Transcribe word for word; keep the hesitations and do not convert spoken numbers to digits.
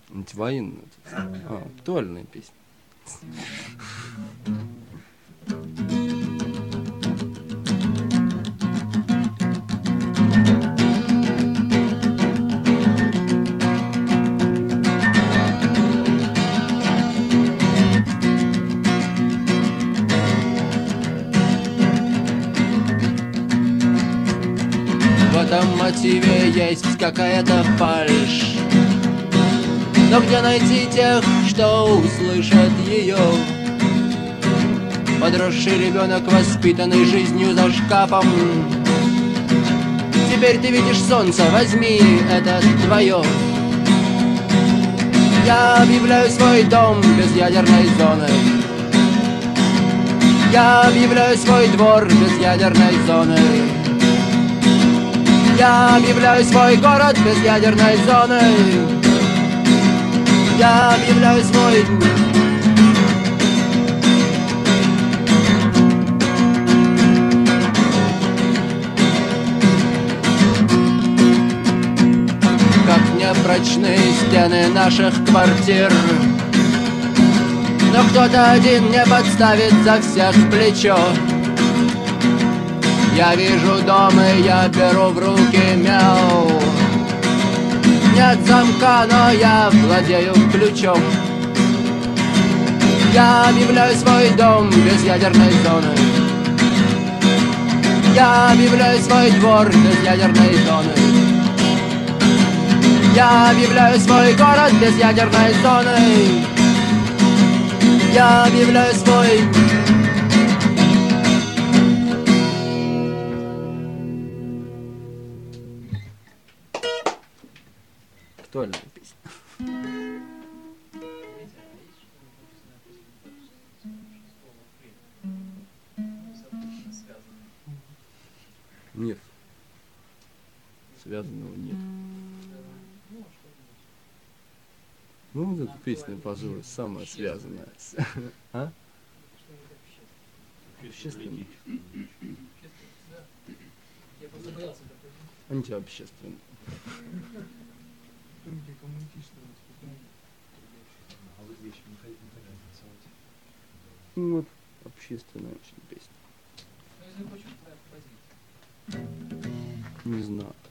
Антивоенная. А, актуальная песня. В этом мотиве есть какая-то фальшь. Но где найти тех, что услышат ее? Подросший ребенок, воспитанный жизнью за шкафом. Теперь ты видишь солнце, возьми, это твое. Я объявляю свой дом без ядерной зоны. Я объявляю свой двор без ядерной зоны. Я объявляю свой город без ядерной зоны. Я объявляю свой... Как непрочные стены наших квартир, но кто-то один не подставит за всех плечо. Я вижу дом, и я беру в руки мяу. Нет замка, но я владею ключом. Я объявляю свой дом без ядерной зоны. Я объявляю свой двор без ядерной зоны. Я объявляю свой город без ядерной зоны. Я объявляю свой... Актуальная песня. Нет. Связанного нет. Ну, вот эта песня, пожалуй, самая связанная. А? Общественная. Антиобщественная. Ну, вот общественная очень песня. Не знаю.